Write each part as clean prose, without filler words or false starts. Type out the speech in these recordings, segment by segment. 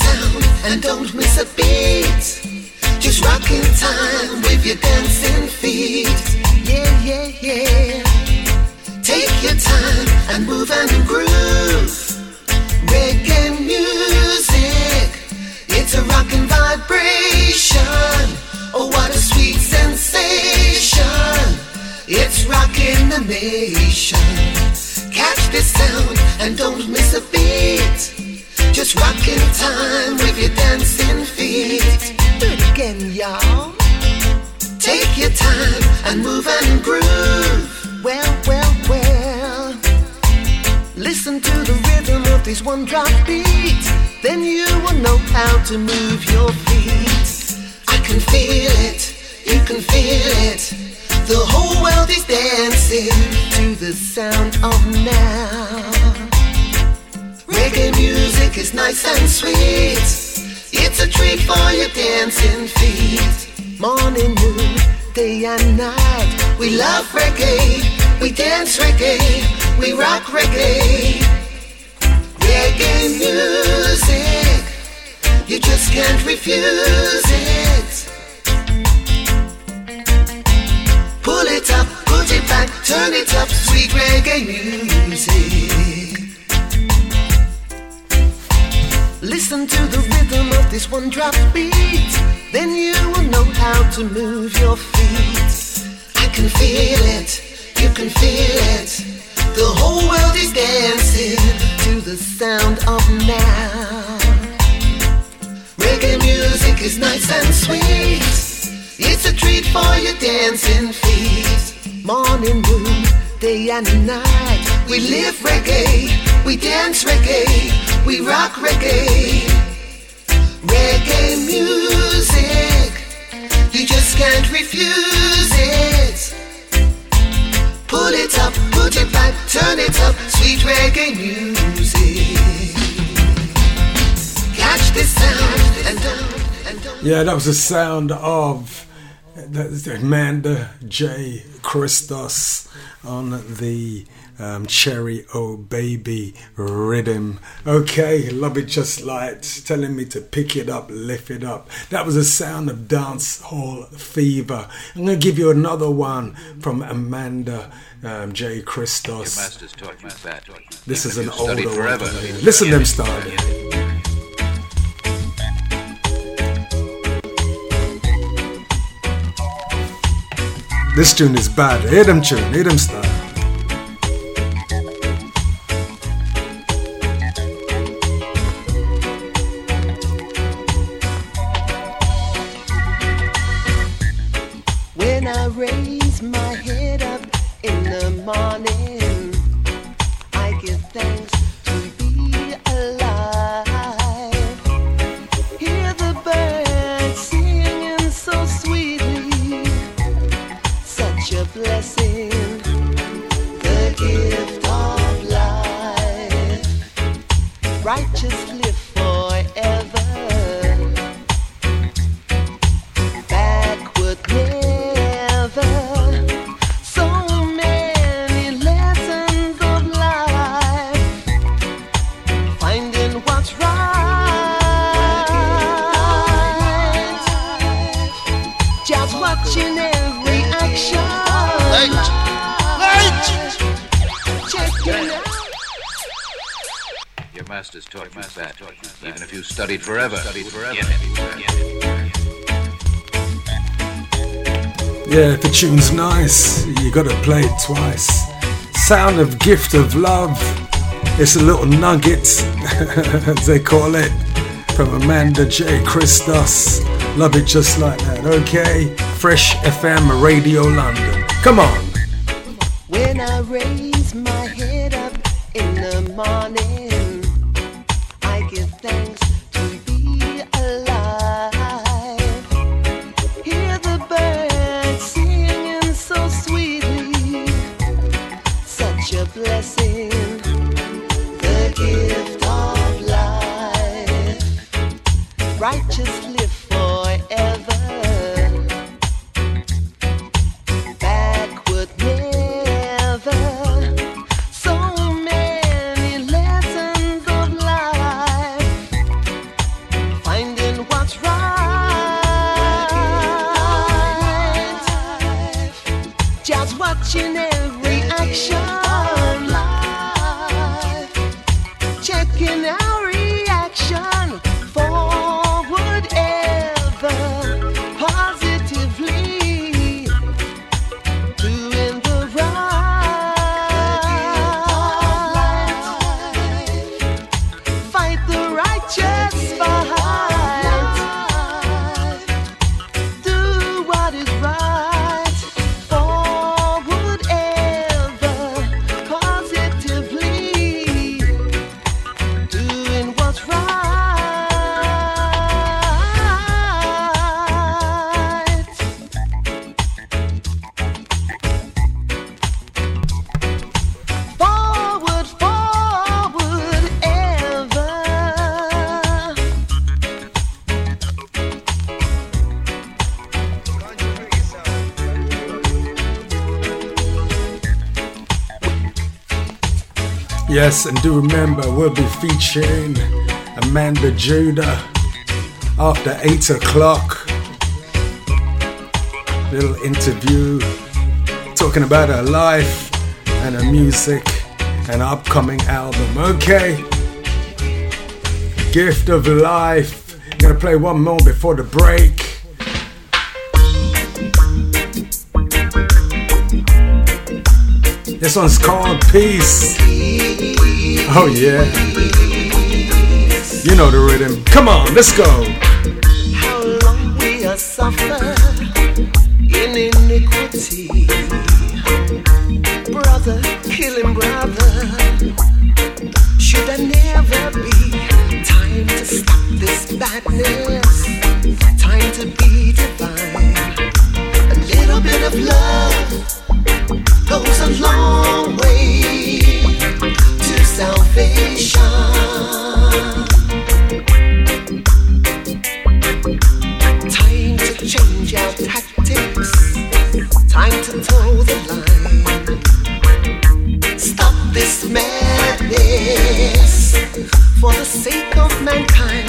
sound and don't miss a beat. Just rock in time with your dancing feet. Yeah, yeah, yeah. Take your time and move and groove. Reggae music, it's a rockin' vibration. Oh, what a sweet sensation. It's rockin' the nation. Catch this sound and don't miss a beat. Just rock in time with your dancing feet. Do it again, y'all. Take your time and move and groove. Well, well, well. Listen to the rhythm of this one drop beat. Then you will know how to move your feet. I can feel it, you can feel it. The whole world is dancing to the sound of now. Reggae music is nice and sweet. It's a treat for your dancing feet. Morning, noon, day and night. We love reggae, we dance reggae, we rock reggae. Reggae music, you just can't refuse it. Pull it up, put it back, turn it up, sweet reggae music. Listen to the rhythm of this one drop beat. Then you will know how to move your feet. I can feel it, you can feel it. The whole world is dancing to the sound of now. Reggae music is nice and sweet. It's a treat for your dancing feet. Morning, noon, day and night. We live reggae, we dance reggae, we rock reggae. Reggae music, you just can't refuse it. Pull it up, put it back, turn it up, sweet reggae music. Catch this sound and don't. Yeah, that was the sound of Amanda J. Christos on the Cherry Oh Baby rhythm. Okay, love it just like telling me to pick it up, lift it up. That was the sound of Dance Hall Fever. I'm going to give you another one from Amanda J. Christos. This is an older one. Listen to them starting. This tune is bad. Hear them tune, hear them start. When I raise my head up in the morning, I give thanks to be alive. Hear the birds singing so sweetly. Such a blessing, the gift of life. Righteous live forever, backward never. So many lessons of life, finding what's right. Just watching every action. Your master's taught you that, even if you studied forever. Yeah, if the tune's nice, you gotta play it twice. Sound of Gift of Love. It's a little nugget, as they call it, from Amanda J. Christos. Love it just like that, okay? Fresh FM Radio London. Come on. When I raise my head up in the morning, I give thanks to be alive. Hear the birds singing so sweetly. Such a blessing, the gift of life. Righteous live forever. Backward never. So many lessons of life, watching every action, checking our reaction, forward ever, positively doing the right, fight the righteous fight, do what is right, forward ever, positively doing what's right. Forward, forward ever. Yes, and do remember we'll be featuring Amanda Judah after 8 o'clock. Little interview talking about her life and her music and her upcoming album. Okay, Gift of Life. I'm gonna play one more before the break. This one's called Peace. Oh yeah, you know the rhythm. Come on, let's go. How long we are suffer in iniquity, brother killing brother. Should I never be? Time to stop this badness, time to be divine. A little bit of love goes a long way to salvation. Time to change our tactics, time to toe the line. Stop this madness for the sake of mankind.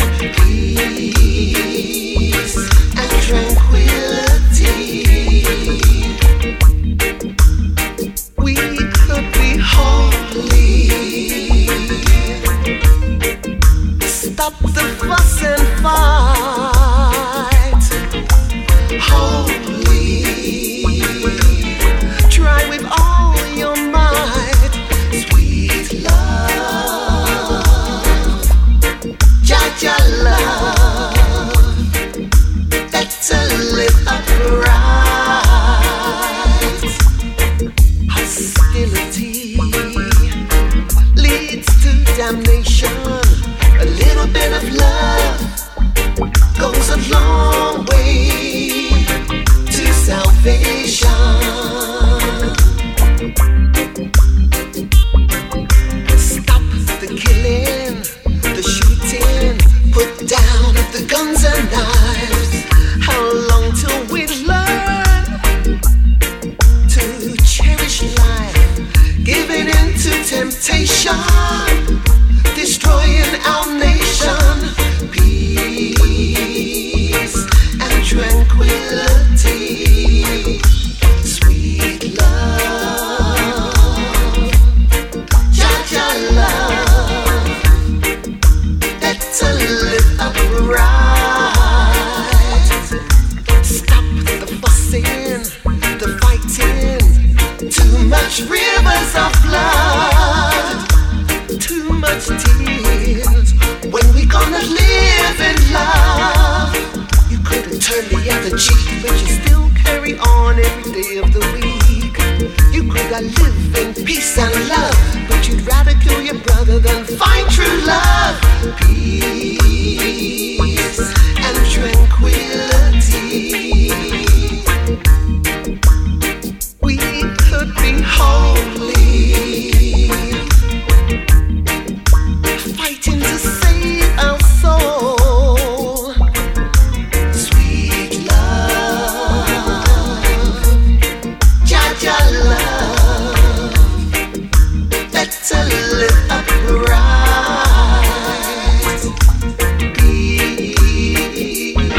Peace and tranquility. We could be holy. Stop the fuss and fight. Holy. Try with all your might. Sweet love. Jaja love. Better live upright. Hostility leads to damnation. A little bit of love goes a long way to salvation. Stop the killing, the shooting, put down the guns and knives. How long till we learn to cherish life, giving in to temptation, destroying our nation? Peace and tranquility. Sweet love. Jaja love. Better live upright. Stop the fussing, the fighting. Too much rivers of blood, too much tears. When we gonna live in love? You couldn't turn the other cheek, but you still carry on every day of the week. You could live in peace and love, but you'd rather kill your brother than find true love. Peace and tranquility. We could be holy, fighting to save our soul. Sweet love, Jaja love. Better live upright.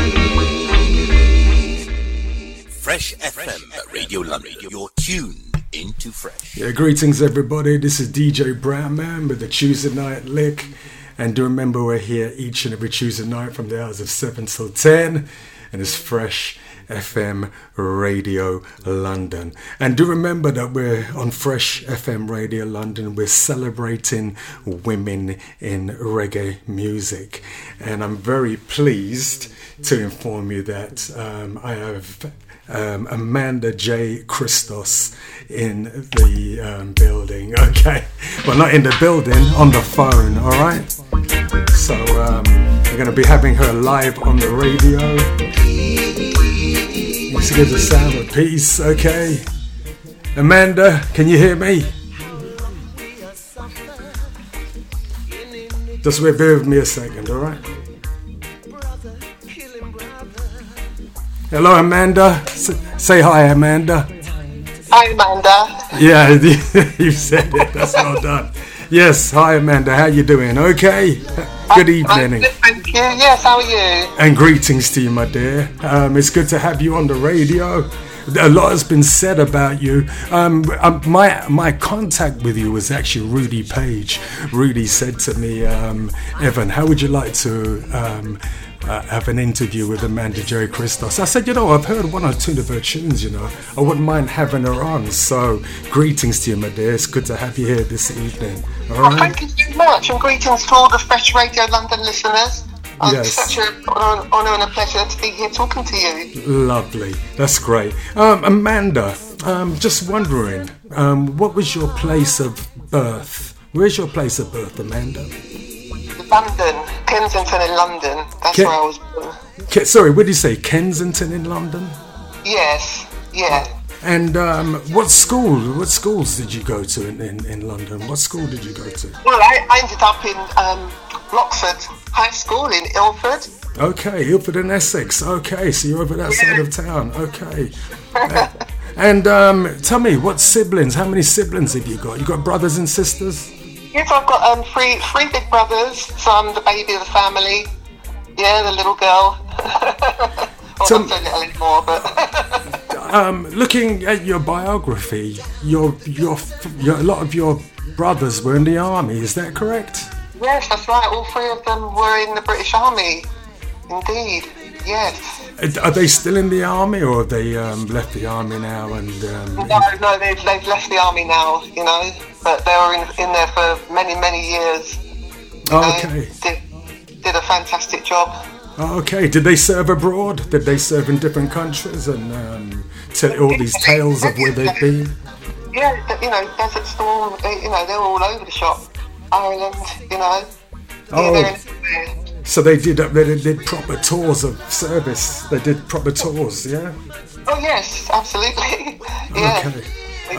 Fresh FM, Radio London, your tune into Fresh. Yeah, greetings everybody. This is DJ Brown Man with the Tuesday Night Lick. And do remember we're here each and every Tuesday night from the hours of 7 till 10. And it's Fresh FM Radio London. And do remember that we're on Fresh FM Radio London. We're celebrating women in reggae music. And I'm very pleased to inform you that I have Amanda J. Christos in the building. Okay, well, not in the building, on the phone. All right, so we're going to be having her live on the radio. Let's get the sound of peace. Okay, Amanda, can you hear me? Just bear with me a second. All right. Hello, Amanda. Say hi, Amanda. Hi, Amanda. Yeah, you said it. That's well done. Yes, hi, Amanda. How you doing? Okay. Good evening. Thank you. Yes, how are you? And greetings to you, my dear. It's good to have you on the radio. A lot has been said about you. My contact with you was actually Rudy Page. Rudy said to me, Evan, how would you like to have an interview with Amanda J. Christos? I said, I've heard one or two of her tunes, I wouldn't mind having her on. So greetings to you, my dear. It's good to have you here this evening. All right? Thank you so much, and greetings to all the Fresh Radio London listeners. Yes. Such an honour and a pleasure to be here talking to you. Lovely. That's great. Amanda, just wondering, what was your place of birth? Where's your place of birth, Amanda? London, Kensington in London. That's where I was born. Sorry, what did you say? Kensington in London? Yes, yeah. And what schools did you go to in London? What school did you go to? Well, I ended up in Lockford High School in Ilford. Okay, Ilford in Essex. Okay, so you're over that side of town. Okay. And tell me, how many siblings have you got? You got brothers and sisters? Yes, I've got three big brothers, so I'm the baby of the family. Yeah, the little girl. Not so little anymore, but... looking at your biography, a lot of your brothers were in the army, is that correct? Yes, that's right. All three of them were in the British Army. Indeed, yes. Are they still in the army, or have they left the army now? And No, they've left the army now, but they were in there for many years. Okay. Did a fantastic job. Okay. Did they serve abroad? Did they serve in different countries and tell all these tales of where they've been? Yeah, Desert Storm. They were all over the shop. Ireland, Oh. So they did proper tours of service. They did proper tours, yeah? Oh yes, absolutely. Yeah. Okay. They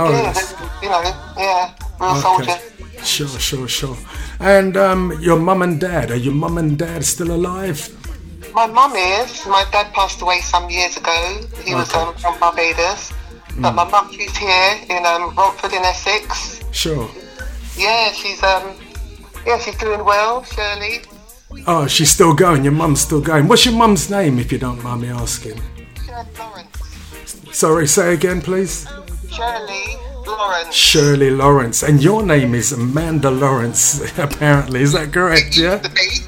did. Real soldiers. Sure. And your mum and dad, are your mum and dad still alive? My mum is. My dad passed away some years ago. He was from Barbados. But my mum, she's here in Romford in Essex. Sure. Yeah, she's doing well, Shirley. Oh, she's still going. Your mum's still going. What's your mum's name, if you don't mind me asking? Shirley Lawrence. Sorry, say again, please. Shirley Lawrence. Shirley Lawrence. And your name is Amanda Lawrence, apparently. Is that correct, yeah?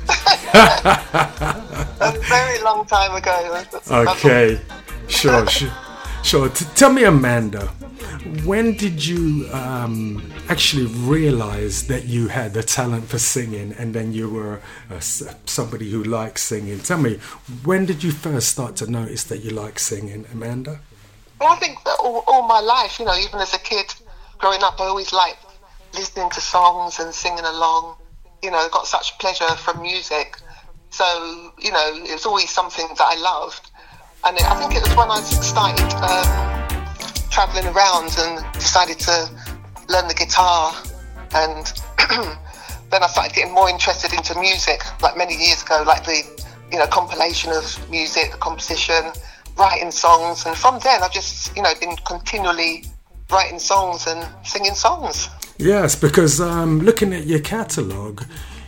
A very long time ago. Okay. Sure. Tell me, Amanda, when did you actually realize that you had the talent for singing, and then you were somebody who liked singing? Tell me, when did you first start to notice that you like singing, Amanda? Well, I think that all my life, even as a kid growing up, I always liked listening to songs and singing along. Got such pleasure from music. So, it was always something that I loved. And I think it was when I started travelling around and decided to learn the guitar, and then I started getting more interested into music, like many years ago, like the compilation of music, composition, writing songs, and from then I've just been continually writing songs and singing songs. Yes, because looking at your catalogue,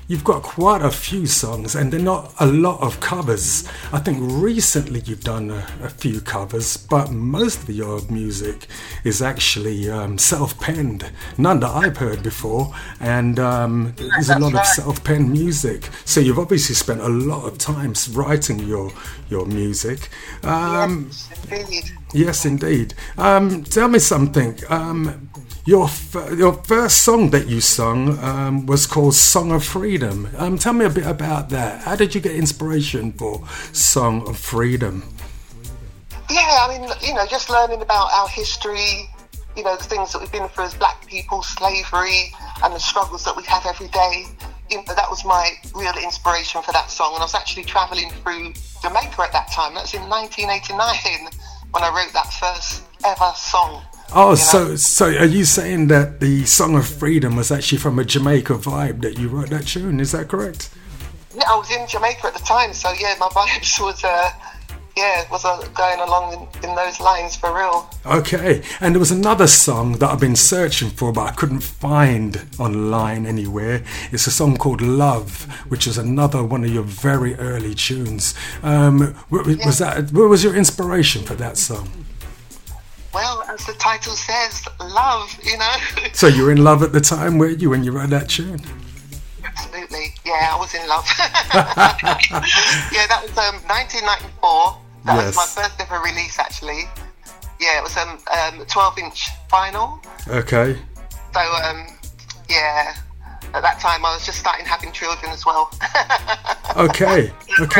you've got quite a few songs, and they're not a lot of covers. I think recently you've done a few covers, but most of your music is actually self-penned, none that I've heard before, and there's a lot of self-penned music. So you've obviously spent a lot of time writing your music. Yes, indeed. Yes, indeed. Tell me something. Your first song that you sung was called Song of Freedom. Tell me a bit about that. How did you get inspiration for Song of Freedom? Yeah, I mean, just learning about our history, the things that we've been through as black people, slavery, and the struggles that we have every day. That was my real inspiration for that song. And I was actually travelling through Jamaica at that time. That was in 1989 when I wrote that first ever song. Oh, so are you saying that the Song of Freedom was actually from a Jamaica vibe that you wrote that tune? Is that correct? Yeah, I was in Jamaica at the time, so yeah, my vibes was going along in those lines for real. Okay, and there was another song that I've been searching for, but I couldn't find online anywhere. It's a song called Love, which is another one of your very early tunes. What was your inspiration for that song? Well, as the title says, love, So you were in love at the time, were you, when you wrote that tune? Absolutely, yeah, I was in love. Yeah, that was 1994. That was my first ever release, actually. Yeah, it was a 12-inch vinyl. Okay. So, yeah, at that time I was just starting having children as well. Okay.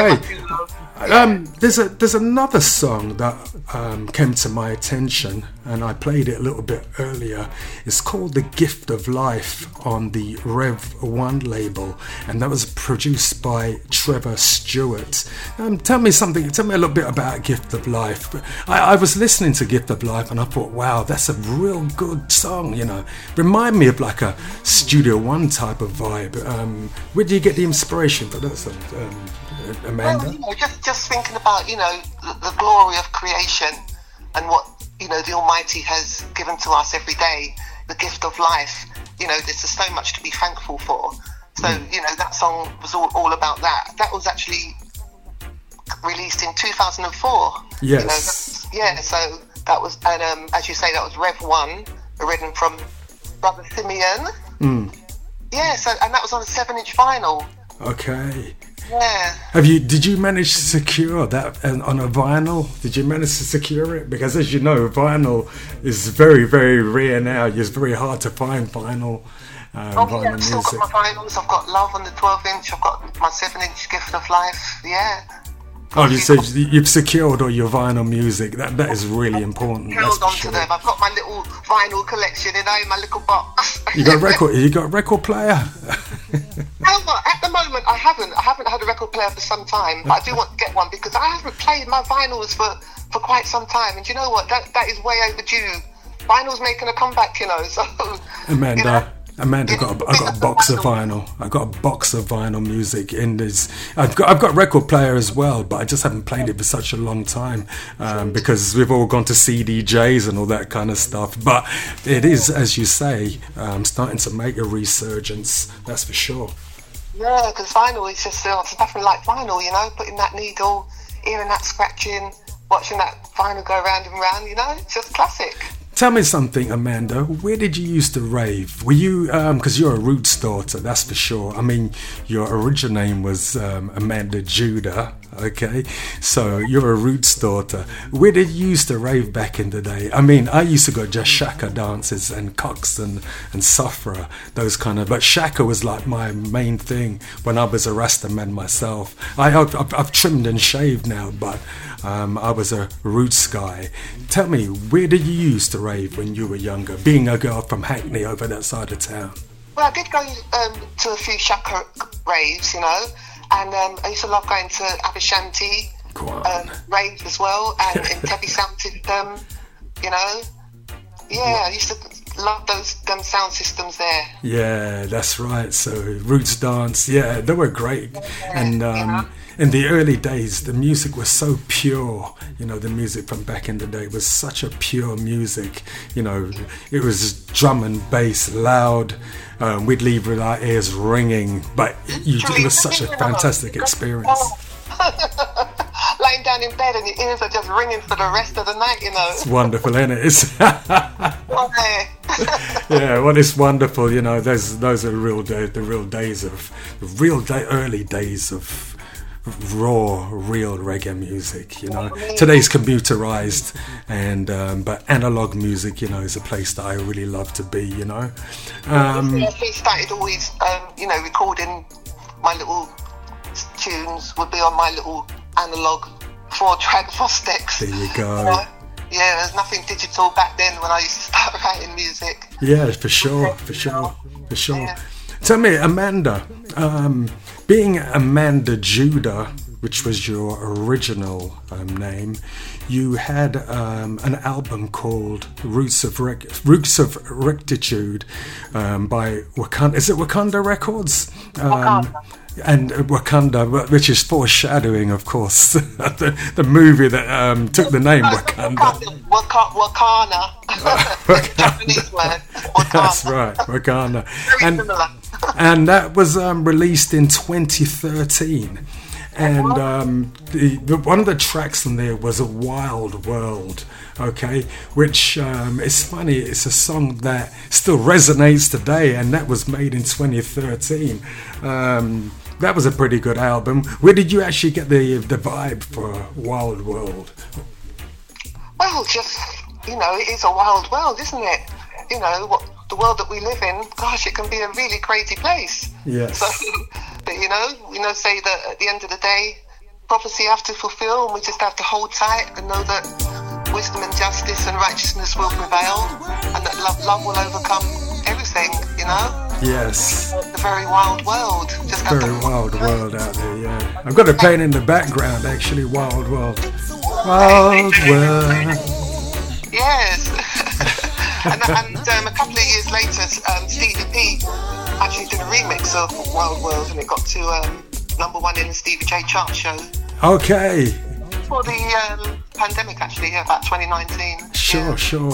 There's another song that came to my attention, and I played it a little bit earlier. It's called The Gift of Life on the Rev 1 label, and that was produced by Trevor Stewart. Tell me a little bit about Gift of Life. I was listening to Gift of Life and I thought, wow, that's a real good song, Remind me of like a Studio One type of vibe. Where do you get the inspiration for that song, Amanda? Well, just thinking about, the glory of creation and what, the Almighty has given to us every day, the gift of life. There's just so much to be thankful for. So, that song was all about that. That was actually released in 2004. Yes. So that was, and as you say, that was Rev 1, written from Brother Simeon. Yeah, and that was on a 7-inch vinyl. Okay. Yeah. Did you manage to secure that on a vinyl? Did you manage to secure it? Because as you know, vinyl is very, very rare now. It's very hard to find vinyl. Vinyl I've still got my vinyls. I've got Love on the 12-inch. I've got my 7-inch Gift of Life. Yeah. Oh, you said you've secured all your vinyl music. That is really important. Held on to them. I've got my little vinyl collection, in my little box. You got a record player? At the moment, I haven't had a record player for some time, but I do want to get one because I haven't played my vinyls for quite some time. And you know what? That is way overdue. Vinyl's making a comeback, so... Amanda, I got a box of vinyl. I got a box of vinyl music in this. I've got a record player as well, but I just haven't played it for such a long time because we've all gone to CDJs and all that kind of stuff. But it is, as you say, starting to make a resurgence. That's for sure. Yeah, because vinyl is just there's nothing like vinyl. Putting that needle, hearing that scratching, watching that vinyl go round and round. It's just classic. Tell me something, Amanda. Where did you used to rave? Were you, because you're a Roots daughter, that's for sure. I mean, your original name was Amanda Judah, okay? So you're a Roots daughter. Where did you used to rave back in the day? I mean, I used to go just Shaka dances and Coxon and Safra, those kind of, but Shaka was like my main thing when I was a Rasta man myself. I've trimmed and shaved now, but I was a Roots guy. Tell me, where did you used to rave when you were younger, being a girl from Hackney over that side of town? Well, I did go to a few Shaka raves, and I used to love going to Abishanti rave as well, and in Tebby Sound System, Yeah, I used to love them sound systems there. Yeah, that's right. So Roots Dance, yeah, they were great. And in the early days, the music was so pure. The music from back in the day was such a pure music. It was drum and bass, loud, we'd leave with our ears ringing. But it was such a fantastic experience. Lying down in bed and your ears are just ringing for the rest of the night, you know. It's wonderful, isn't it? Yeah, well, it's wonderful, you know. Those are early days of raw, real reggae music, you know. Today's computerized, and but analog music, you know, is a place that I really love to be, you know. We started always, you know, recording my little tunes would be on my little analog 4-track Fostex. There you go. You know? Yeah, there's nothing digital back then when I used to start writing music. Yeah, for sure. Yeah. Tell me, Amanda, being Amanda Judah, which was your original name, you had an album called Roots of Rectitude by Wakanda. Is it Wakanda Records? Wakanda. And Wakanda, which is foreshadowing, of course, the movie that took the name Wakanda. Wakanda. Japanese word. Wakanda. That's right, Wakanda. Very similar. And that was released in 2013. And one of the tracks on there was A Wild World, okay? Which is funny, it's a song that still resonates today, and that was made in 2013. That was a pretty good album. Where did you actually get the vibe for Wild World? Well, just, you know, it is a wild world, isn't it? You know, the world that we live in, gosh, it can be a really crazy place. Yes. So, but you know, say that at the end of the day, prophecy have to fulfill, and we just have to hold tight and know that wisdom and justice and righteousness will prevail, and that love will overcome everything, you know? Yes. The very wild world. Very wild world out there, yeah. I've got it playing in the background, actually, Wild World. Wild World. Yes. and a couple of years later, Stevie P actually did a remix of Wild World, and it got to #1 in the Stevie J chart show. Okay. For the pandemic, actually, yeah, about 2019. Sure.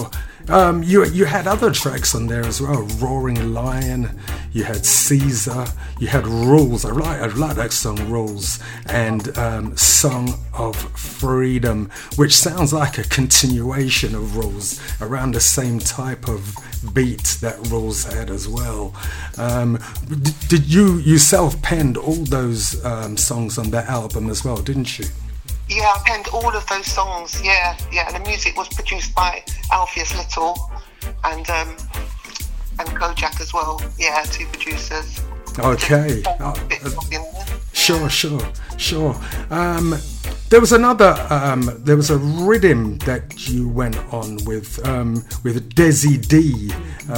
You had other tracks on there as well. Roaring Lion, you had Caesar, you had Rules. I like that song, Rules, and Song of Freedom, which sounds like a continuation of Rules, around the same type of beat that Rules had as well. Did you self-penned all those songs on that album as well, didn't you? Yeah, I penned all of those songs. Yeah, and the music was produced by Alpheus Little and Kojak as well. Yeah, 2 producers. Okay. Sure. There was a rhythm that you went on with Desi D.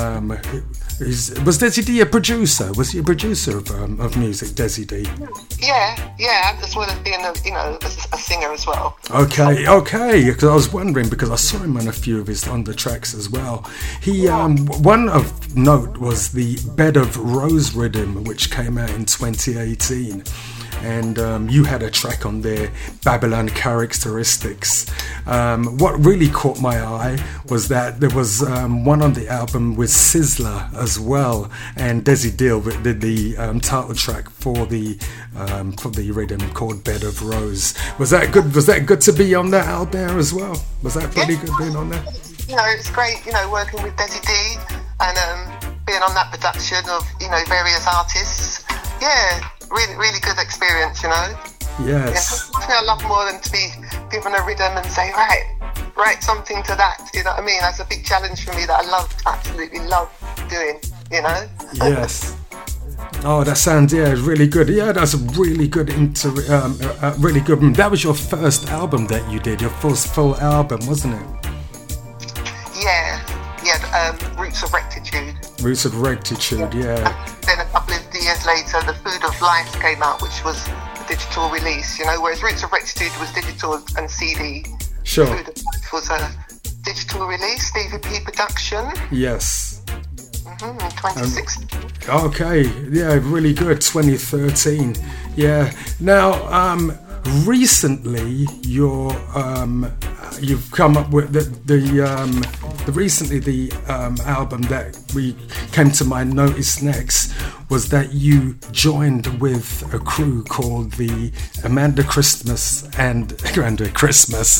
Was Desi D a producer? Was he a producer of music, Desi D? Yeah, as well as being a singer as well. Okay. Because I was wondering, because I saw him on a few of his on the tracks as well. He one of note was the Bed of Rose rhythm, which came out in 2018. And you had a track on there, Babylon Characteristics. What really caught my eye was that there was one on the album with Sizzler as well, and Desi Deal did the title track for the rhythm called Bed of Rose. Was that good? Was that good to be on that out there as well? Was that pretty good being on there? You know, it's great. You know, working with Desi D and being on that production of various artists. Yeah. Really good experience, you know. Yes. Yeah, I love more than to be given a rhythm and say, write something to that. You know what I mean? That's a big challenge for me that I absolutely love doing. You know. Yes. Oh, that sounds really good. Yeah, that's a really good really good. That was your first album that you did, your first full album, wasn't it? Yeah. Roots of Rectitude. Roots of Rectitude, yeah. And then a couple of years later, The Food of Life came out, which was a digital release, you know, whereas Roots of Rectitude was digital and CD. Sure. The Food of Life was a digital release, Stevie P production. Yes. 2016. Okay, yeah, really good, 2013. Yeah. Now, recently, your you've come up with the recently the album that we came to my notice next was that you joined with a crew called the Amanda Christmas and Amanda Christmas.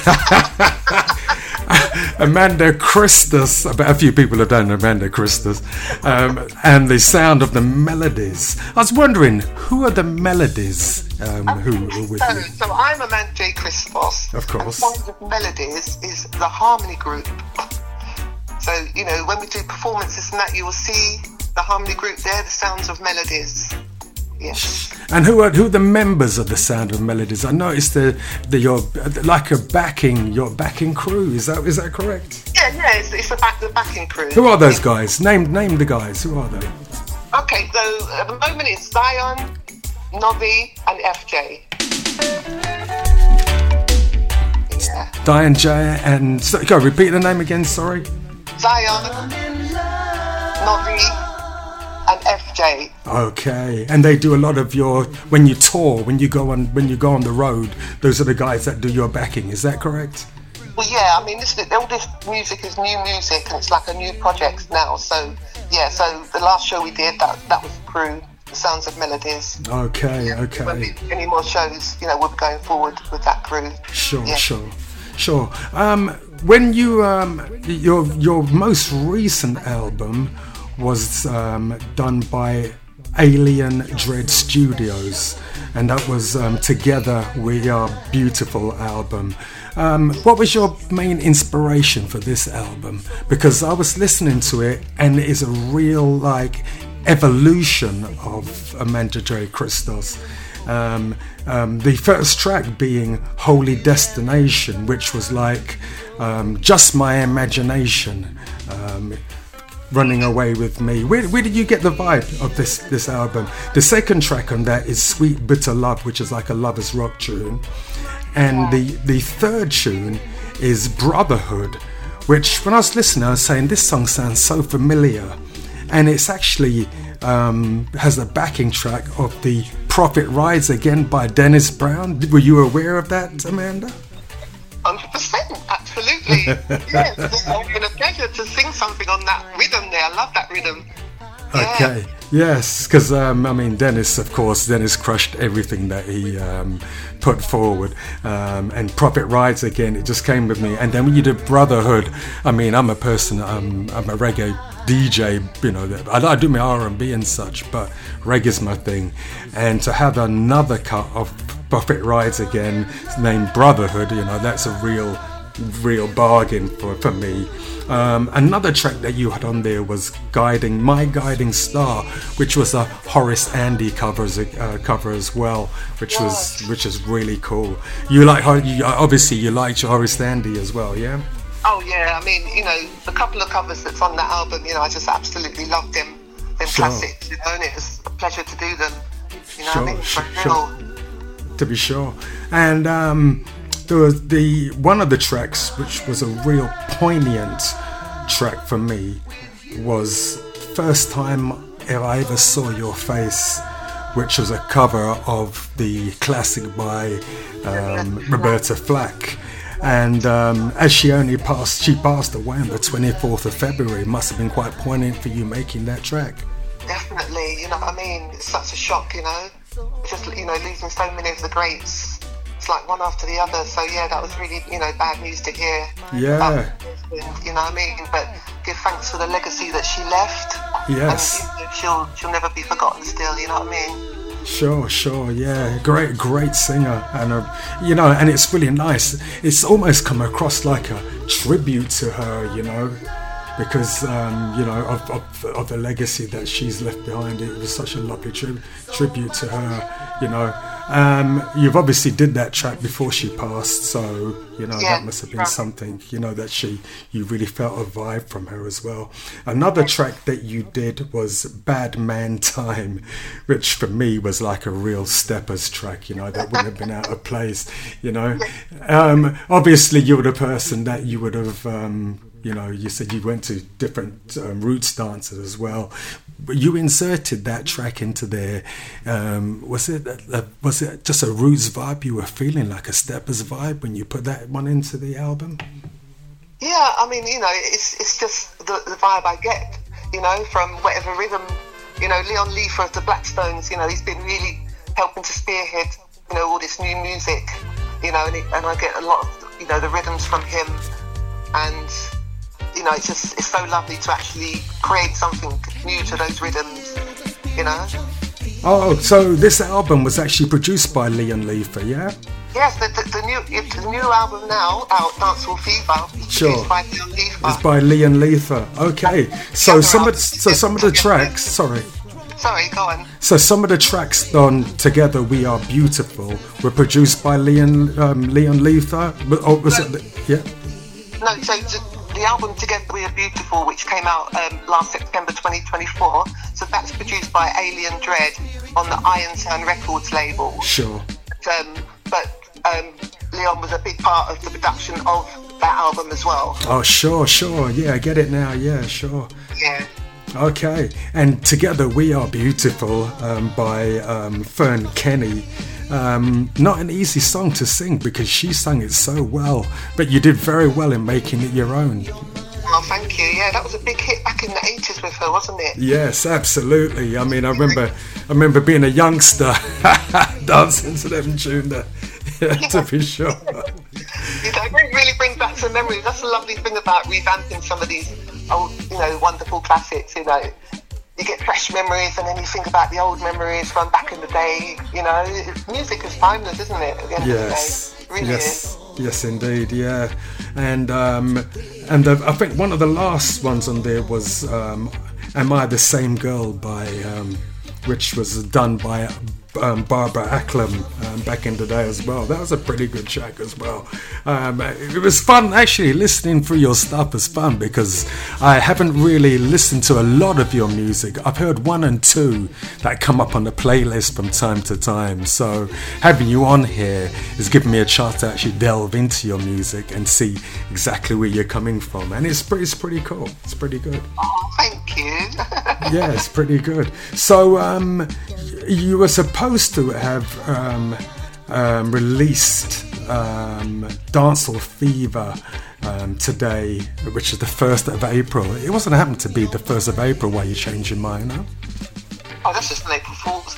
Amanda Christus, about a few people have done Amanda Christus, and the Sound of the Melodies. I was wondering, who are the Melodies who are with you? So I'm Amanda J. Christos. Of course. And Sound of Melodies is the harmony group. So, you know, when we do performances and that, you will see the harmony group there, the Sounds of Melodies. Yes. And who are the members of the Sound of Melodies? I noticed you're like your backing crew. Is that correct? Yeah, it's the backing crew. Who are those guys? Name the guys. Who are they? Okay, so at the moment it's Zion, Novi, and FJ. Yeah. Diane J and go repeat the name again. Sorry. Zion, Novi, and FJ. Okay, and they do a lot of your when you tour, when you go on the road. Those are the guys that do your backing. Is that correct? Well, yeah. I mean, all this music is new music, and it's like a new project now. So yeah. So the last show we did, that was the crew, the Sounds of Melodies. Okay. When we do any more shows, you know, we'll be going forward with that crew. Sure. When you your most recent album was done by Alien Dread Studios, and that was Together We Are Beautiful album. What was your main inspiration for this album? Because I was listening to it, and it is a real evolution of Amanda J. Christos. The first track being Holy Destination, which was just my imagination running away with me. Where did you get the vibe of this album? The second track on that is Sweet Bitter Love, which is like a lover's rock tune, and the third tune is Brotherhood, which when I was listening I was saying this song sounds so familiar, and it's actually has a backing track of the Prophet Rides Again by Dennis Brown. Were you aware of that, Amanda? 100%, absolutely. Yeah, it's been a pleasure to sing something on that rhythm there. I love that rhythm. Yeah. Okay, yes, because Dennis crushed everything that he put forward, and Prophet Rides Again, it just came with me. And then when you did Brotherhood, I mean, I'm a reggae DJ, you know, I do my R&B and such, but reggae's my thing, and to have another cut of Prophet Rides Again named Brotherhood, you know, that's a real bargain for me. Another track that you had on there was My Guiding Star, which was a Horace Andy cover as well, which is really cool. You liked Horace Andy as well, yeah? Oh yeah, I mean, you know, the couple of covers that's on that album, you know, I just absolutely loved them classics, you know, and it was a pleasure to do them, you know what I mean? To be sure. And there was one of the tracks which was a real poignant track for me was First Time I Ever Saw Your Face, which was a cover of the classic by Roberta Flack. And as she passed away on the 24th of February, it must have been quite poignant for you making that track. Definitely, you know what I mean? It's such a shock, you know? Just, you know, losing so many of the greats. It's like one after the other. So yeah, that was really, you know, bad news to hear. Yeah. You know what I mean? But give thanks for the legacy that she left. Yes. And you know, she'll never be forgotten still, you know what I mean? Sure, yeah, great singer, and you know, and it's really nice. It's almost come across like a tribute to her, you know, because you know of the legacy that she's left behind. It was such a lovely tribute to her, you know. You've obviously did that track before she passed, so you know that must have been something, you know, that you really felt a vibe from her as well. Another track that you did was Bad Man Time, which for me was like a real Steppers track, you know, that wouldn't have been out of place, you know. Obviously you're the person that you would have you know, you said you went to different roots dances as well. you inserted that track into there. Was it just a roots vibe? You were feeling like a Steppers vibe when you put that one into the album? Yeah, I mean, it's just the vibe I get, from whatever rhythm, Leon Leifer of the Black Stones, he's been really helping to spearhead, all this new music, and I get a lot of, the rhythms from him, and, it's so lovely to actually create something new to those rhythms, Oh, so this album was actually produced by Leon Leifer, yeah? Yes, the new album now, out, Dancehall Fever, sure. By Leon Leifer. It's by Leon Leifer. Okay, so some of the tracks. Sorry, go on. So some of the tracks on Together We Are Beautiful were produced by Leon Leifer. Oh, was it? Yeah. No, so the album Together We Are Beautiful, which came out last September 2024. So that's produced by Alien Dread on the Iron Turn Records label. Sure. But Leon was a big part of the production of that album as well. Oh, sure. Yeah, I get it now. Yeah, sure. Yeah. Okay. And Together We Are Beautiful by Fern Kenny. Not an easy song to sing because she sang it so well, but you did very well in making it your own. Oh, thank you. Yeah, that was a big hit back in the 80s with her, wasn't it? Yes, absolutely. I mean, I remember being a youngster dancing to them tune there. Yeah, to be sure. It really brings back some memories. That's the lovely thing about revamping some of these old, wonderful classics. You get fresh memories, and then you think about the old memories from back in the day. Music is timeless, isn't it? At the end of the day, it really is. Yes, indeed. Yeah, and I think one of the last ones on there was "Am I the Same Girl" by which was done by Barbara Acklam back in the day as well. That was a pretty good track as well. It was fun actually listening through your stuff. Is fun because I haven't really listened to a lot of your music. I've heard 1 and 2 that come up on the playlist from time to time. So having you on here is giving me a chance to actually delve into your music and see exactly where you're coming from. And it's pretty cool. It's pretty good. Oh, thank you. Yeah, it's pretty good. So you were supposed to have released Dancehall Fever today, which is the 1st of April. It wasn't happened to be the 1st of April. Why you changed your mind now? Oh, that's just an April Fool's.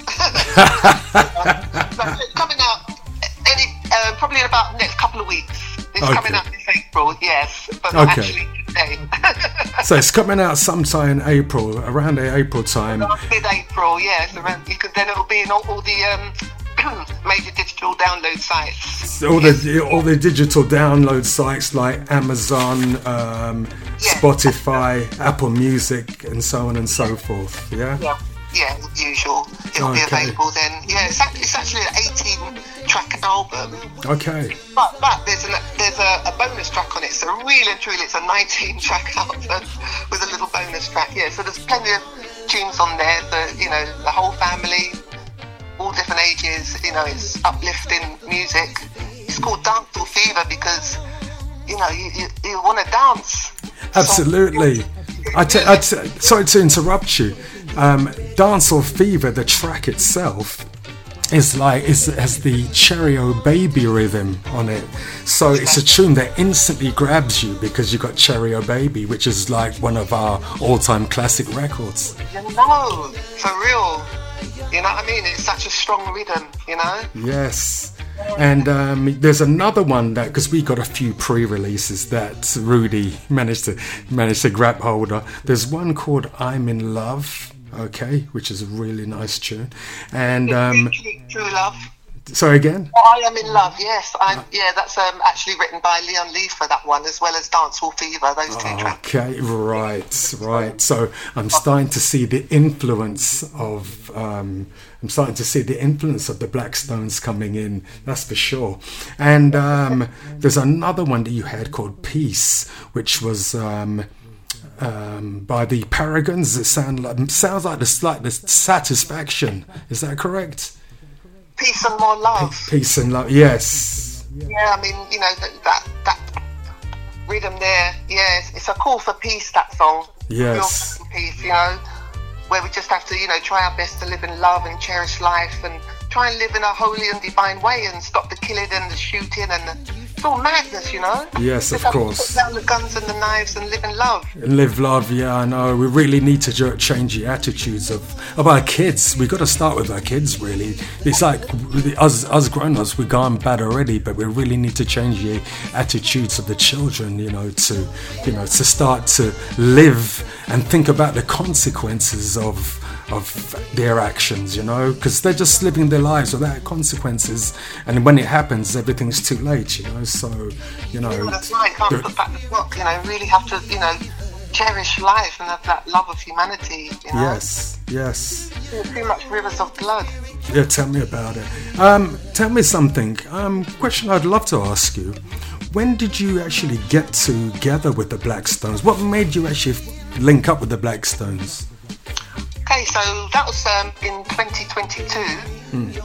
Coming out probably in about the next couple of weeks. It's coming out this April, yes, but not actually today. So it's coming out sometime in April, around the April time. Mid-April, yes. Then it'll be in all the major digital download sites. All the digital download sites like Amazon, Spotify, Apple Music, and so on and so forth. Yeah. Yeah, usual. It'll be available then. Yeah, it's actually an 18-track album. Okay. But there's a bonus track on it. So really and truly, it's a 19-track album with a little bonus track. Yeah, so there's plenty of tunes on there for the whole family, all different ages. It's uplifting music. It's called Dancehall Fever because you want to dance. Absolutely. Sorry to interrupt you. Dancehall Fever, the track itself, has the Cherry O Baby rhythm on it. So it's a tune that instantly grabs you because you got Cherry O Baby, which is like one of our all-time classic records. No, for real. You know what I mean? It's such a strong rhythm, Yes. And there's another one that, because we got a few pre-releases that Rudy managed to grab hold of. There's one called I'm in Love, which is a really nice tune. And True Love. Sorry again? I Am in Love, yes. That's actually written by Leon Leifer, that one, as well as Dancehall Fever, those two tracks. Okay, right. So I'm starting to see the influence of the Black Stones coming in, that's for sure. And there's another one that you had called Peace, which was by the Paragons. It sounds like the slightest Satisfaction. Is that correct? Peace and More Love. Peace and Love, yes. Yeah, I mean, that rhythm there, it's a call for peace, that song. Yes. Real peace, where we just have to, try our best to live in love and cherish life and try and live in a holy and divine way and stop the killing and the shooting and it's all madness, Yes, just of course. Put down the guns and the knives and live in love. Live love, yeah, I know. We really need to change the attitudes of our kids. We've got to start with our kids, really. It's like us grown-ups, we're gone bad already, but we really need to change the attitudes of the children, to start to live and think about the consequences of their actions, because they're just living their lives without consequences, and when it happens, everything's too late, so that's right. Can't put back the clock. Really have to cherish life and have that love of humanity. Yes. Too much rivers of blood. Yeah, tell me about it. Tell me something. Question I'd love to ask you: when did you actually get together with the Black Stones? What made you actually link up with the Black Stones? Okay, so that was in 2022.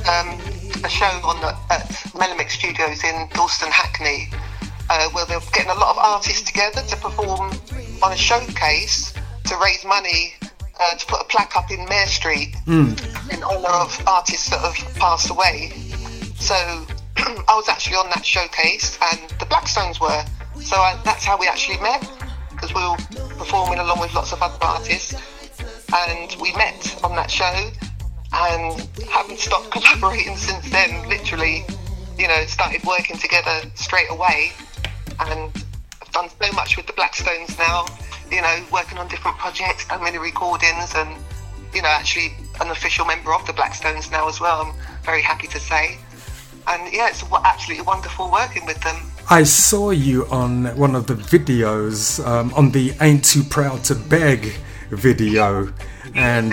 A show at Melamix Studios in Dalston, Hackney, where they were getting a lot of artists together to perform on a showcase to raise money to put a plaque up in Mare Street in honour of artists that have passed away. So I was actually on that showcase, and the Black Stones were. So that's how we actually met, because we were performing along with lots of other artists. And we met on that show and haven't stopped collaborating since then, literally, started working together straight away, and I've done so much with the Black Stones now, working on different projects, so many recordings, and, actually an official member of the Black Stones now as well, I'm very happy to say. And yeah, it's absolutely wonderful working with them. I saw you on one of the videos, on the Ain't Too Proud to Beg video, and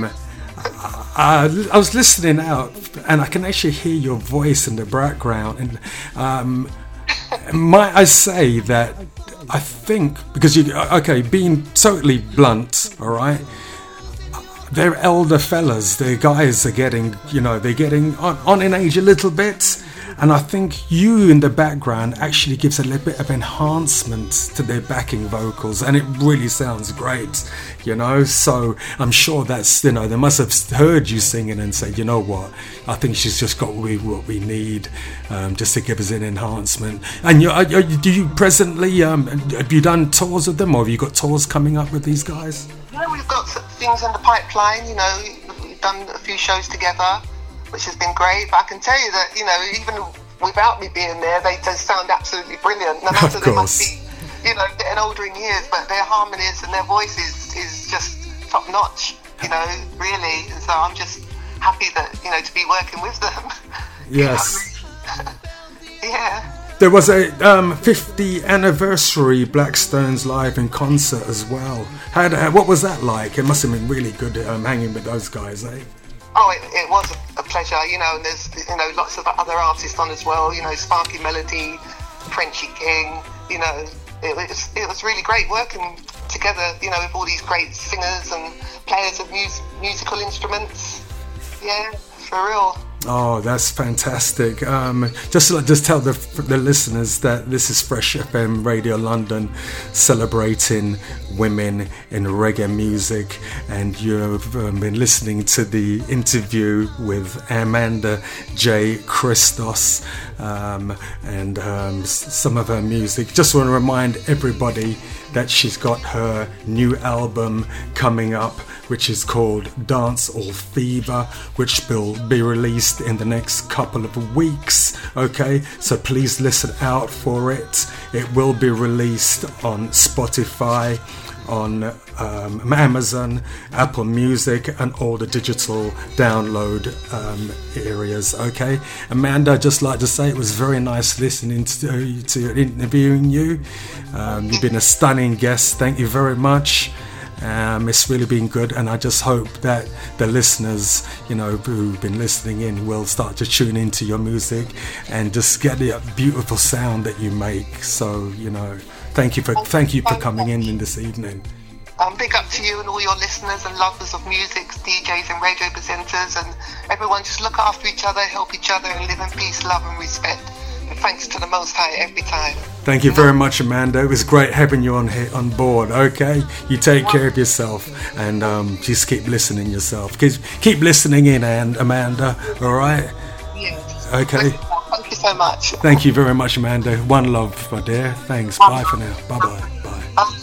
I was listening out, and I can actually hear your voice in the background, and might I say that I think, because being totally blunt, all right, they're elder fellas, the guys are getting, they're getting on in age a little bit. And I think you in the background actually gives a little bit of enhancement to their backing vocals, and it really sounds great, So I'm sure that's, they must have heard you singing and said, you know what, I think she's just got what we need, just to give us an enhancement. And do you presently, have you done tours with them, or have you got tours coming up with these guys? Yeah, we've got things in the pipeline, we've done a few shows together, which has been great, but I can tell you that, even without me being there, they just sound absolutely brilliant. No matter they must be, getting older in years, but their harmonies and their voices is just top notch, really. And so I'm just happy that, to be working with them. Yes. Yeah. There was a 50th anniversary Black Stones live in concert as well. What was that like? It must have been really good hanging with those guys, eh? Oh, it was a pleasure, and there's, lots of other artists on as well, Sparky Melody, Frenchy King, it was really great working together, with all these great singers and players of musical instruments. Yeah, for real. Oh, that's fantastic. Just tell the listeners that this is Fresh FM Radio London, celebrating women in reggae music, and you've been listening to the interview with Amanda J. Christos, and some of her music. Just want to remind everybody that she's got her new album coming up, which is called Dancehall Fever, which will be released in the next couple of weeks. Okay, so please listen out for it. It will be released on Spotify, on Amazon, Apple Music, and all the digital download areas. Okay, Amanda, I'd just like to say it was very nice listening to interviewing you. You've been a stunning guest. Thank you very much. It's really been good, and I just hope that the listeners, who've been listening in, will start to tune into your music and just get the beautiful sound that you make. So, thank you for coming in this evening. Big up to you and all your listeners and lovers of music, DJs and radio presenters, and everyone. Just look after each other, help each other, and live in peace, love, and respect. And thanks thanks to the Most High every time. Thank you very much, Amanda. It was great having you on board. Okay, you take care of yourself and just keep listening yourself. Keep listening in, and Amanda. All right. Yes. Okay. Thank you so much. Thank you very much, Amanda. One love, my dear. Thanks. Bye for now. Bye-bye. Bye. Bye.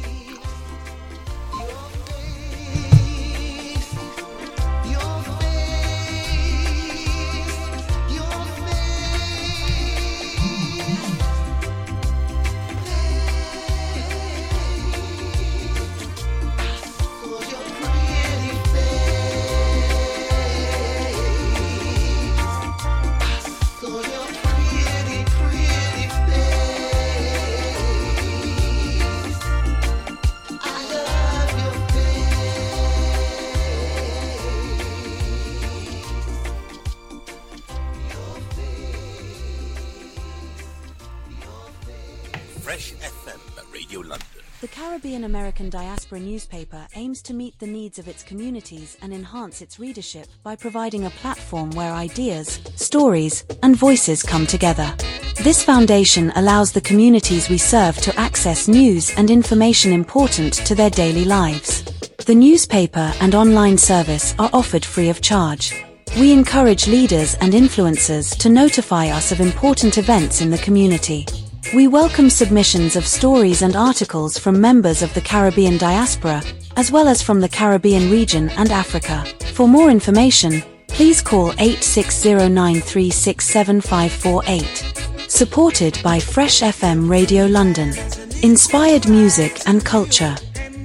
Fresh FM Radio London. The Caribbean American Diaspora newspaper aims to meet the needs of its communities and enhance its readership by providing a platform where ideas, stories, and voices come together. This foundation allows the communities we serve to access news and information important to their daily lives. The newspaper and online service are offered free of charge. We encourage leaders and influencers to notify us of important events in the community. We welcome submissions of stories and articles from members of the Caribbean diaspora, as well as from the Caribbean region and Africa. For more information, please call 8609367548. Supported by Fresh FM Radio London. Inspired music and culture.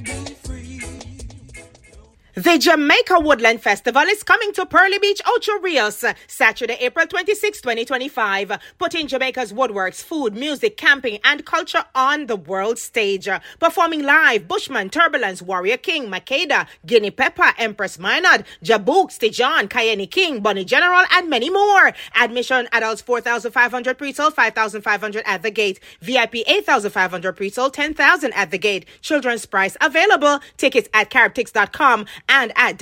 The Jamaica Woodland Festival is coming to Pearly Beach, Ocho Rios, Saturday, April 26, 2025, putting Jamaica's woodworks, food, music, camping, and culture on the world stage. Performing live, Bushman, Turbulence, Warrior King, Makeda, Guinea Pepper, Empress Minot, Jabook, Stijan, Cayenne King, Bunny General, and many more. Admission, adults 4,500 pre-sold, 5,500 at the gate. VIP 8,500 pre-sold, 10,000 at the gate. Children's price available. Tickets at caribtix.com. and at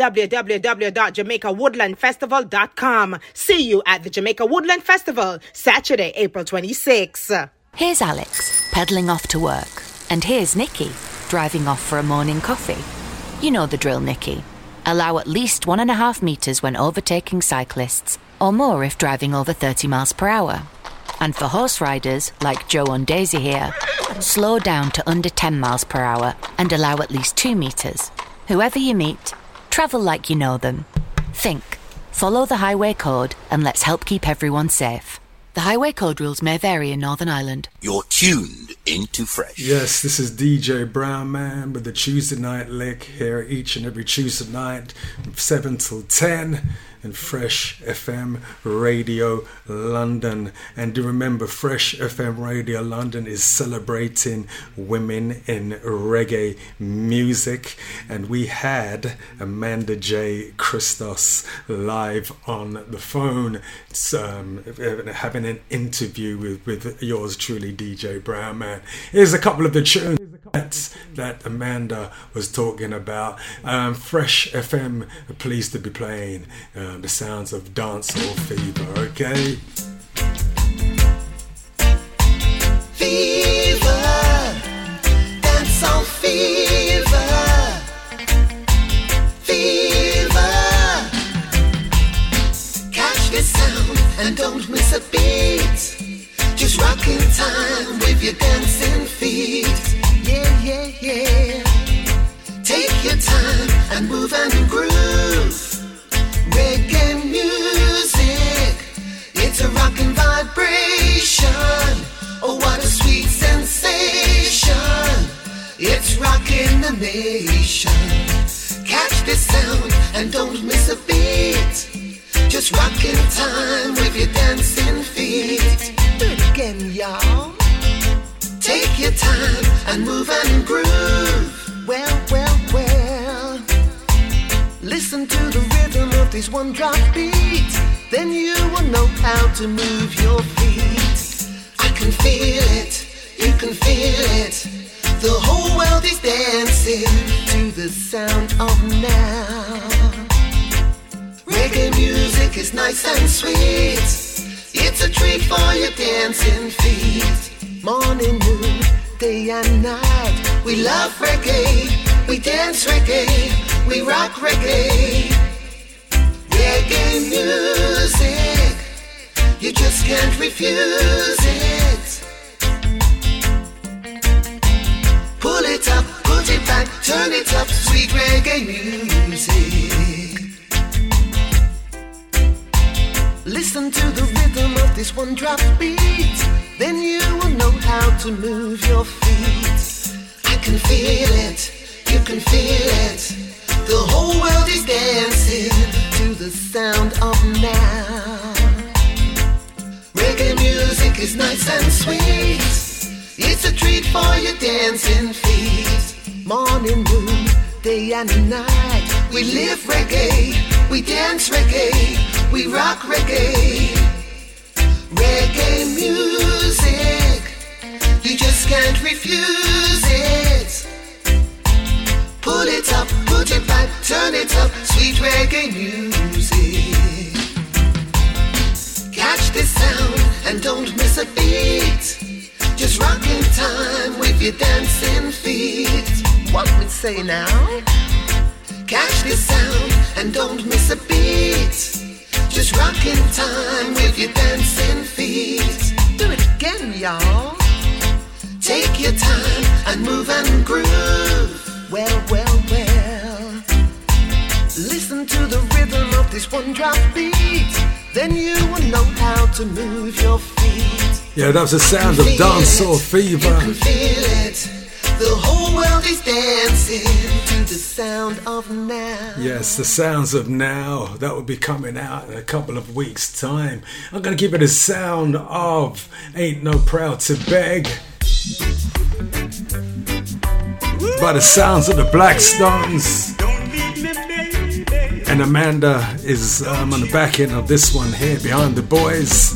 www.jamaicawoodlandfestival.com. See you at the Jamaica Woodland Festival, Saturday, April 26. Here's Alex, pedalling off to work. And here's Nikki, driving off for a morning coffee. You know the drill, Nikki. Allow at least 1.5 meters when overtaking cyclists, or more if driving over 30 miles per hour. And for horse riders, like Joe and Daisy here, slow down to under 10 miles per hour and allow at least 2 meters. Whoever you meet, travel like you know them. Think, follow the highway code, and let's help keep everyone safe. The highway code rules may vary in Northern Ireland. You're tuned into Fresh. Yes, this is DJ Brown Man with the Tuesday Night Lick here each and every Tuesday night from 7 till 10 and Fresh FM Radio London. And do remember, Fresh FM Radio London is celebrating women in reggae music, and we had Amanda J. Christos live on the phone, having an interview with yours truly, DJ Brown Man. Here's a couple of the tunes that Amanda was talking about. Fresh FM are pleased to be playing the sounds of Dancehall Fever, okay? Fever, Dancehall Fever, Fever. Catch the sound and don't miss a beat. Just rock in time with your dancing feet. Yeah, yeah, yeah. Take your time and move and groove. Reggae music, it's a rockin' vibration. Oh, what a sweet sensation. It's rockin' the nation. Catch the sound and don't miss a beat. Just rock in time with your dancing feet. Do it again, y'all. Take your time and move and groove. Well, well, well. Listen to the rhythm of this one drop beat. Then you will know how to move your feet. I can feel it, you can feel it. The whole world is dancing to the sound of now. Reggae music is nice and sweet. It It's a treat for your dancing feet. Morning, noon, day and night. We love reggae, we dance reggae, we rock reggae. Reggae music, you just can't refuse it. Pull it up, put it back, turn it up, sweet reggae music. Listen to the rhythm of this one drop beat, then you will know how to move your feet. I can feel it, you can feel it. The whole world is dancing to the sound of now. Reggae music is nice and sweet. It's a treat for your dancing feet. Morning, noon, day and night. We live reggae, we dance reggae, we rock reggae. Reggae music, you just can't refuse it. Pull it up, put it back, turn it up, sweet reggae music. Catch this sound and don't miss a beat. Just rock in time with your dancing feet. What we say now? Catch this sound and don't miss a beat. Just rock in time with your dancing feet. Do it again, y'all. Take your time and move and groove. Well, well, well. Listen to the rhythm of this one drop beat. Then you will know how to move your feet. Yeah, that was the sound of Dancehall Fever. You can feel it. The whole world is dancing to the sound of now. Yes, the sounds of now. That will be coming out in a couple of weeks' time. I'm going to give it a sound of Ain't No Proud to Beg. By the sounds of the Blackstones. And Amanda is on the back end of this one here, Behind the Boys.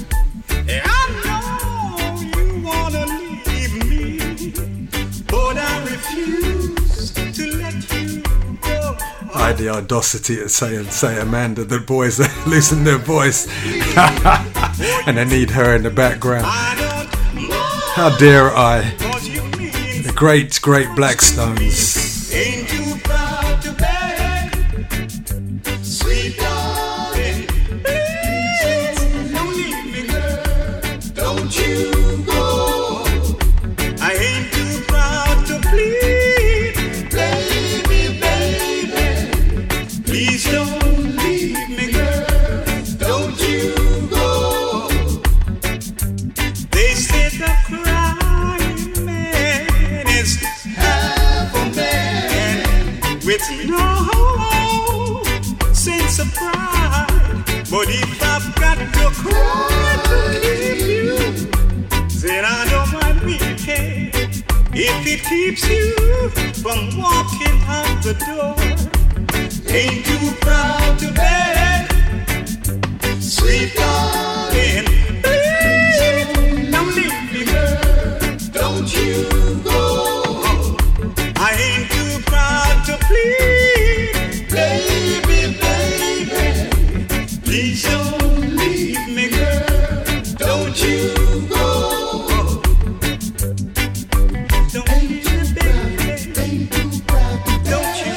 I had the audacity to say Amanda, the boys are losing their voice and they need her in the background. How dare I? The great Blackstones. Ain't too proud to beg, sweet darling, please don't leave me, girl, don't you go. I ain't too proud to plead, baby, please don't leave me, girl, don't you go. They said the crying man is half a man with no sense of pride. But if I've got to cry to keep you, then I don't mind weeping. If it keeps you from walking out the door, ain't too proud to beg, sweet darling, please don't leave me, girl, don't you go. I ain't too proud to plead, baby, please don't leave me, girl, don't you go. Don't leave me, baby, ain't too proud to don't you.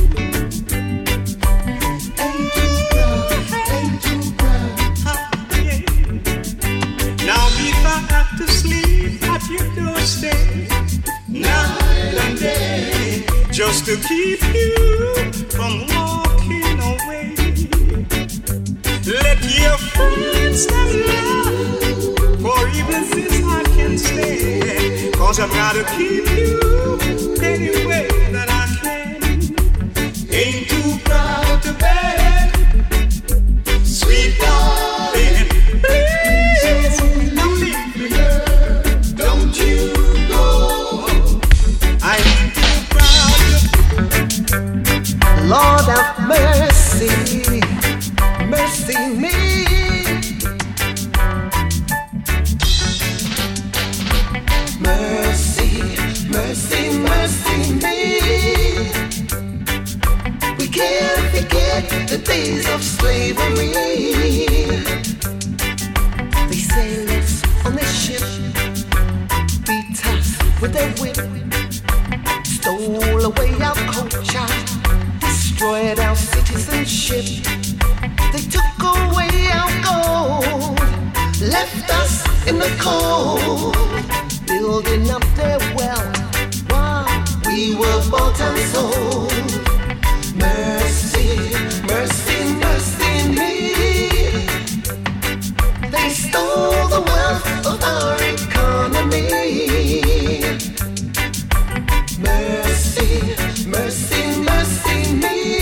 Ain't too proud, yeah. Now if I have to sleep at your doorstep night and day, just to keep you from walking away, let your friends them laugh, for even since I can stay, 'cause I've got to keep you any way that I can. Ain't too proud to beg, sweet darling, please don't leave me, girl, don't you go. I ain't too proud to. Lord have mercy, mercy me. Mercy, mercy, mercy me. We can't forget the days of slavery. cold, building up their wealth while we were bought and sold. Mercy, mercy, mercy me. They stole the wealth of our economy. Mercy, mercy, mercy me.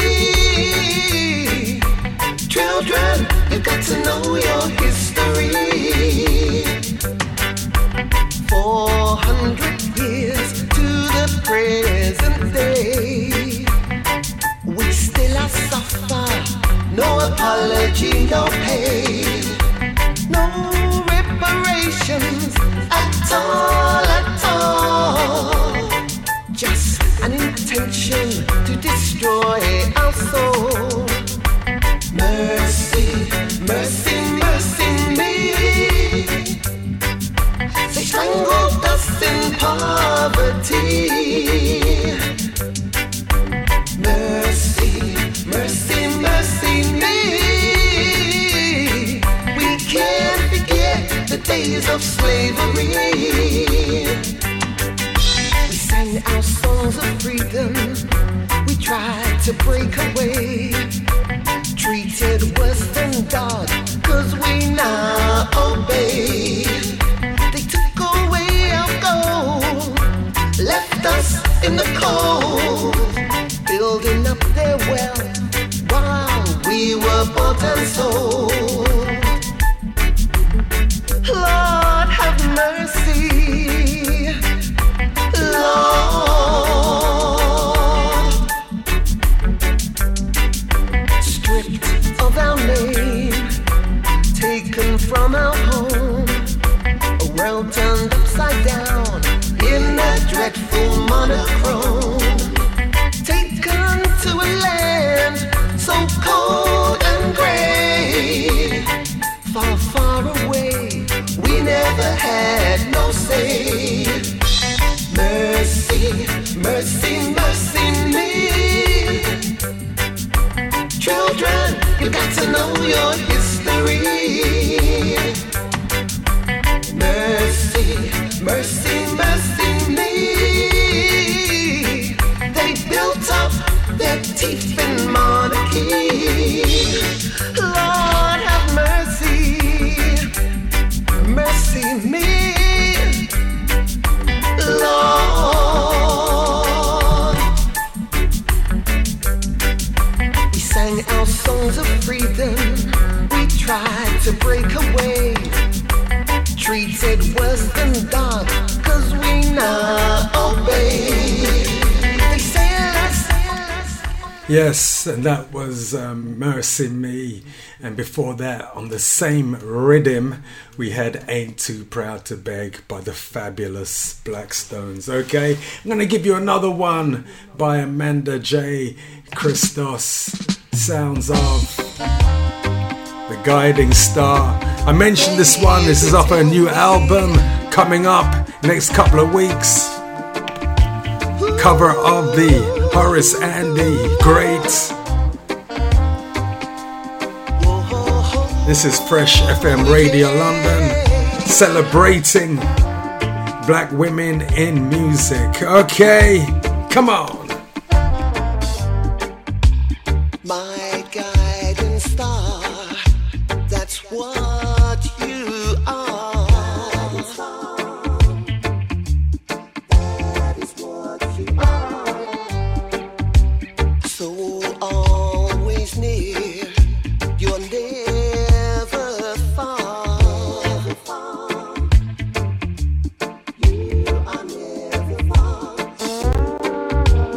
Children, you got to know your history. 400 years to the present day. We still are suffer, no apology, no pay, no reparations at all. Just an intention to destroy our soul. Mercy, mercy, mercy me. They strangled us in poverty. Mercy, mercy, mercy me. We can't forget the days of slavery. We sang our songs of freedom. We tried to break away. Treated worse than God, 'cause we now obey. They took away our gold, left us in the cold, building up their wealth while we were bought and sold. Lord have mercy, Lord. Stripped of our name, taken from our home, a world turned upside down in a dreadful monochrome. Taken to a land so cold and grey, far, far away, we never had no say. Mercy, mercy, mercy me. Children, you got to know your history. Mercy, mercy, mercy me. They built up their teeth in monarchy. Lord have mercy, mercy me. Lord, we sang our songs of freedom. We tried to break away. Treated worse than God, 'cause we now obey. They say us. Yes, and that was Mercy Me. And before that, on the same rhythm, we had Ain't Too Proud to Beg by the fabulous Blackstones. Okay, I'm going to give you another one by Amanda J. Christos. Sounds of The Guiding Star. I mentioned this one. This is off her new album coming up next couple of weeks. Cover of the Horace Andy Great. This is Fresh FM Radio London, celebrating black women in music. Okay, come on. My guiding star, that's what you are. That is what you are. So always near, you're never far. You are never far.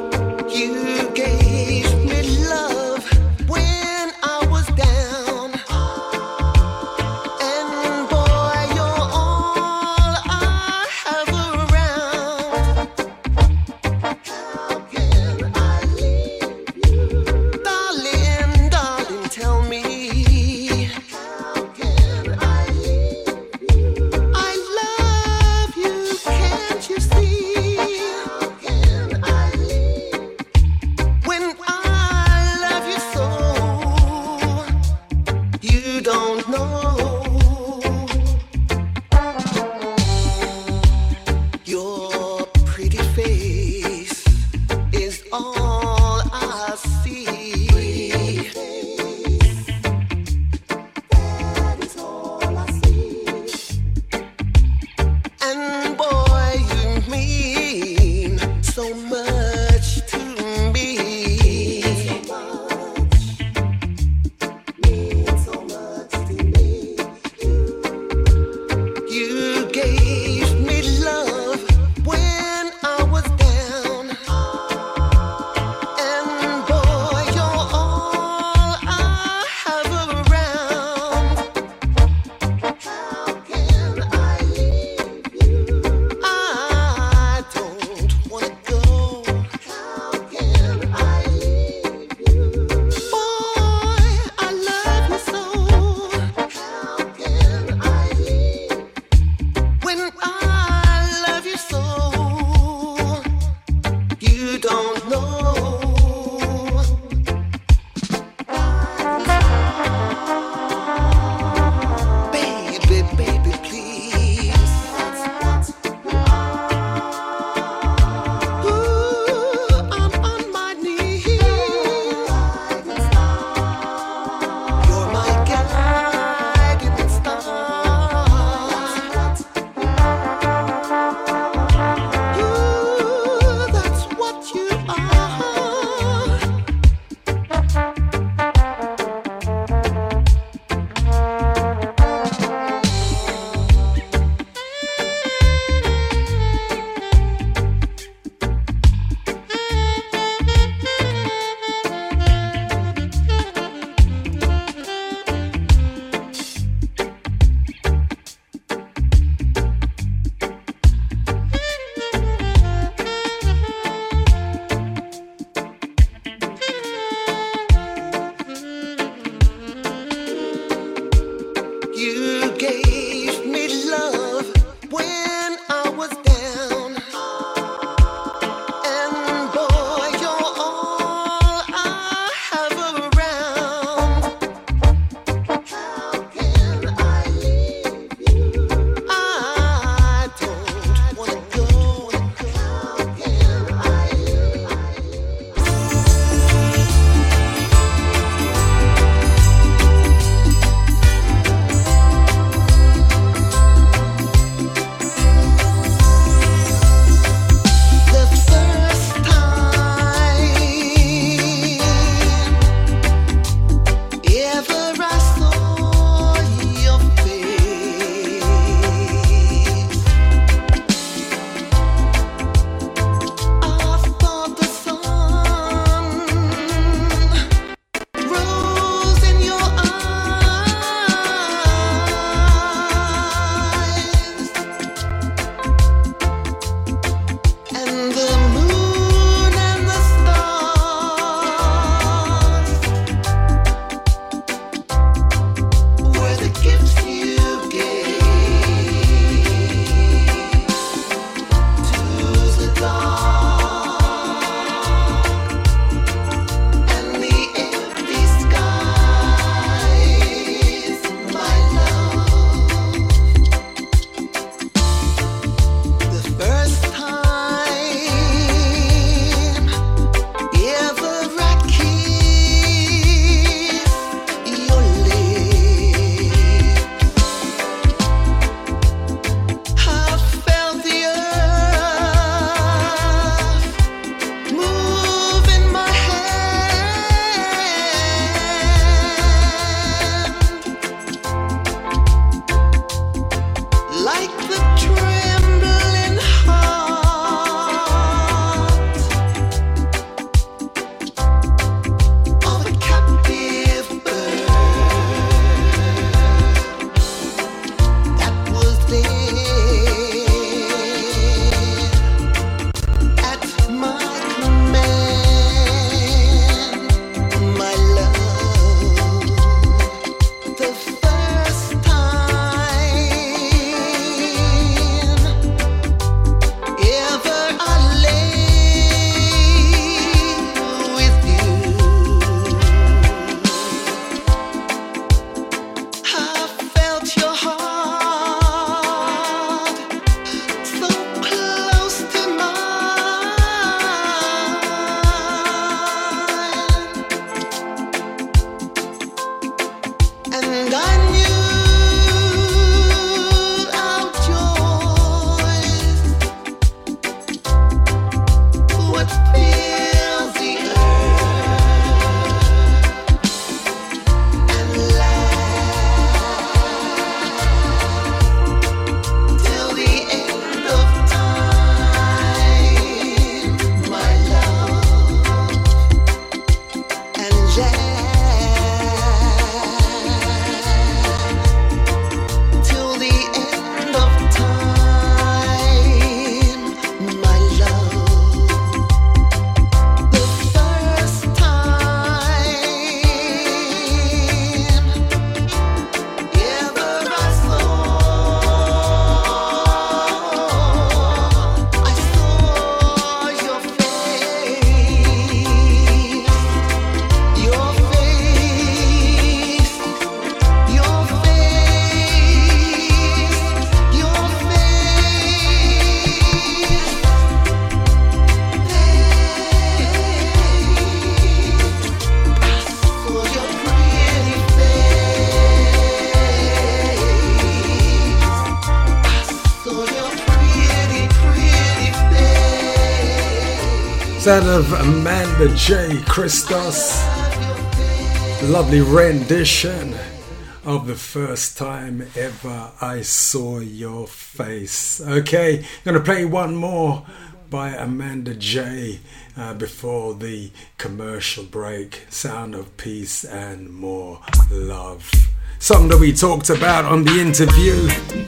Sound of Amanda J. Christos. Lovely rendition of The First Time Ever I Saw Your Face. Okay, gonna play one more by Amanda J. Before the commercial break. Sound of Peace and More Love. Song that we talked about on the interview.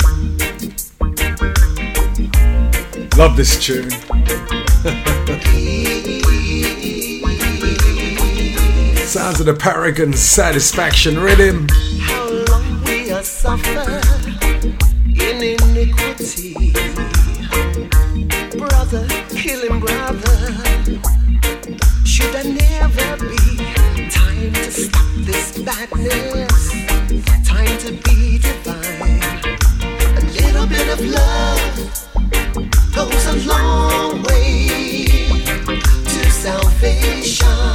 Love this tune. Sounds of the Paragon Satisfaction Rhythm. How long we have suffered in iniquity. Brother killing brother. Should there never be time to stop this badness? Time to be divine. A little bit of love goes a long way to salvation.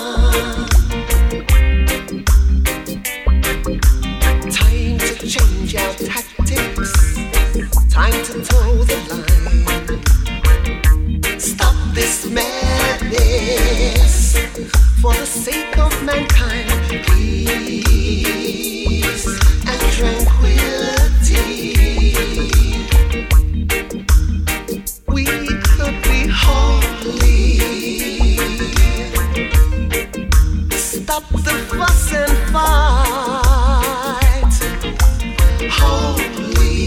Time to change our tactics. Time to toe the line. Stop this madness for the sake of mankind. Peace and tranquility. We could be holy. Stop the fuss and fight. Holy.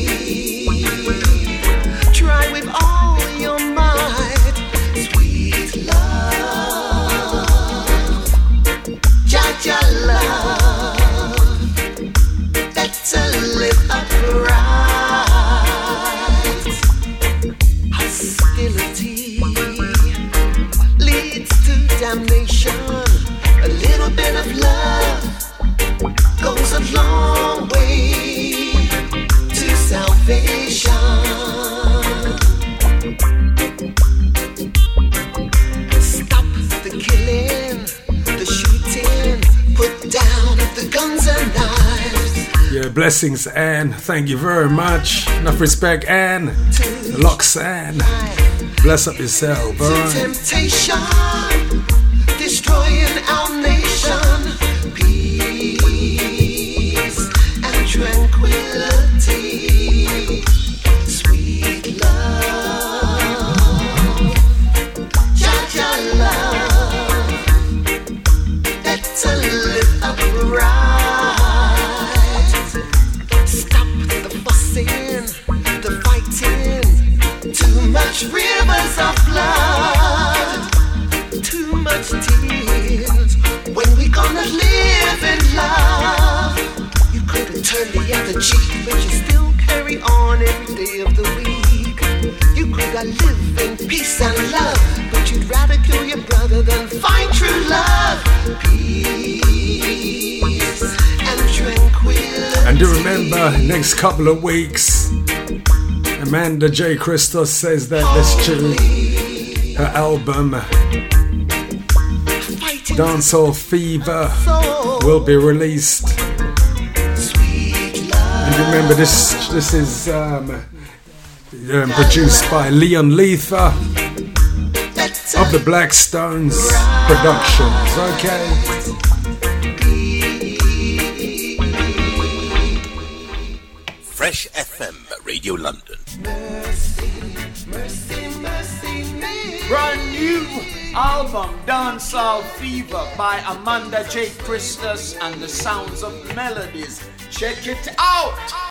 Try with all your might. Sweet love. Jaja love. Better live upright. Hostility leads to damnation. A little bit of love goes a long way to salvation. Stop the killing, the shooting, put down the guns and knives. Yeah, blessings, Anne. Thank you very much. Enough respect, Anne. Loxanne. Bless up yourself, alright? Temptation, destroying our nation. Peace and tranquility. Sweet love. Jaja love. Better live upright. Stop the fussing, the fighting. Too much rivers of blood, too much tears. When we gonna live in love? You could have turned the other cheek, but you still carry on every day of the week. You could have lived in peace and love, but you'd rather kill your brother than find true love. Peace and tranquility. And do remember, next couple of weeks, Amanda J. Christos says that this tune, her album Dancehall Fever, will be released. And remember, this is produced by Leon Letha of the Black Stones Productions. Okay. Fresh FM Radio London. Brand new album Dancehall Fever by Amanda J. Christos and the Sounds of Melodies. Check it out!